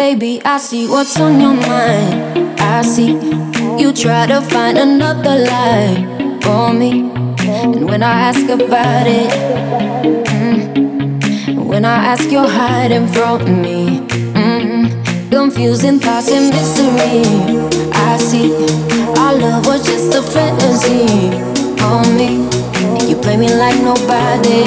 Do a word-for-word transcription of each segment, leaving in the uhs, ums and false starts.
Baby, I see what's on your mind. I see you try to find another lie for me. And when I ask about it, mm, when I ask, you're hiding from me. mm, Confusing thoughts and mystery. I see our love was just a fantasy for me. You play me like nobody.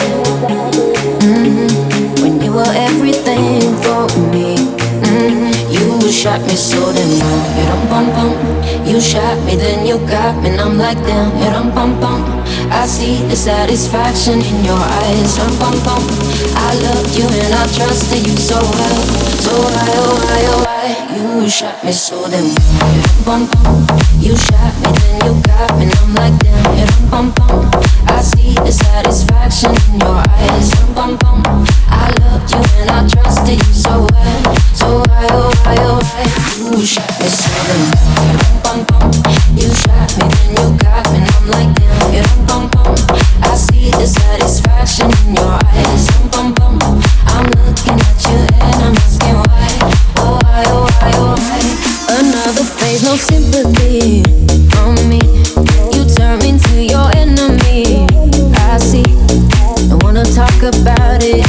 mm, When you were everything for me. mm, You shot me so damn well. You dum bum bum. You shot me, then you got me, and I'm like damn. You dum bum bum. I see the satisfaction in your eyes. Dum bum bum. I loved you and I trusted you so well. So why, oh why, oh why? You shot me so damn well. You dum bum bum. You shot me, then you got me, and I'm like damn. You dum bum bum. I see the satisfaction in your eyes. Dum bum bum. I loved you and I trusted you so well. So why, oh why, oh why? You shot me so damn well. You dum bum bum. You shot me, then you got me, and I'm like damn. You dum bum bum. I see the satisfaction in your eyes. Dum bum bum. I'm looking at you and I'm asking why. Oh why, oh why, oh why? Another phase, no sympathy from me. You turn me into your enemy. I see. Don't wanna talk about it.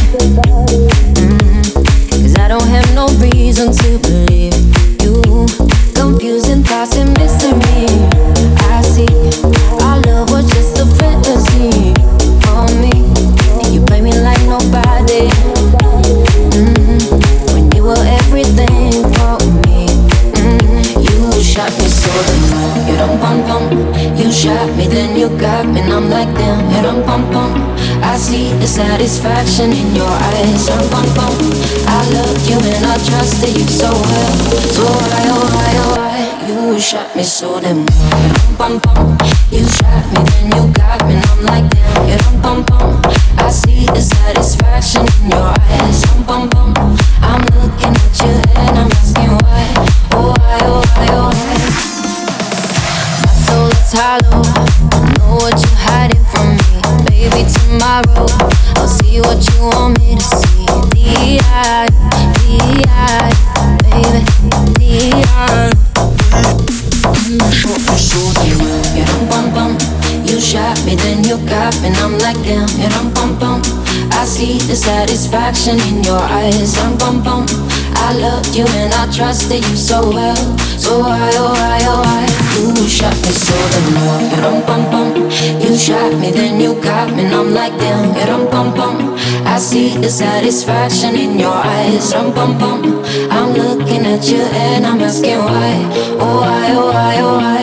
mm, Cause I don't have no reason to believe you. Confusing thoughts and mystery. I see. Our love was just a fantasy for me. You play me like nobody. mm, When you were everything for me. mm, You shot me so damn well. You dum bum bum. You shot me, then you got me, and I'm like damn. You dum bum bum. I see the satisfaction in your eyes. Dum bum bum. I loved you and I trusted you so well. So why, oh why, oh why? You shot me so damn well. You dum bum bum. You shot me, then you got me, and I'm like damn. You dum bum bum. I see the satisfaction in your eyes. Dum bum bum. I'm looking at you and I'm asking why. Oh why, oh why, oh why? My soul is hollow. I know what you're hiding from me. Baby, tomorrow I'll see what you want me to see. The eye, the eye, baby, the eye. You shot me so damn well. You dum bum bum. You shot me, then you got me, and I'm like damn. You dum bum bum. I see the satisfaction in your eyes. Dum bum bum. I loved you and I trusted you so well. So why, oh why, oh why? You shot me so damn well. You dum bum bum. You shot me, then you got me, and I'm like damn. You dum bum bum. I see the satisfaction in your eyes. Dum bum bum. I'm looking at you and I'm asking why. Oh why, oh why, oh why?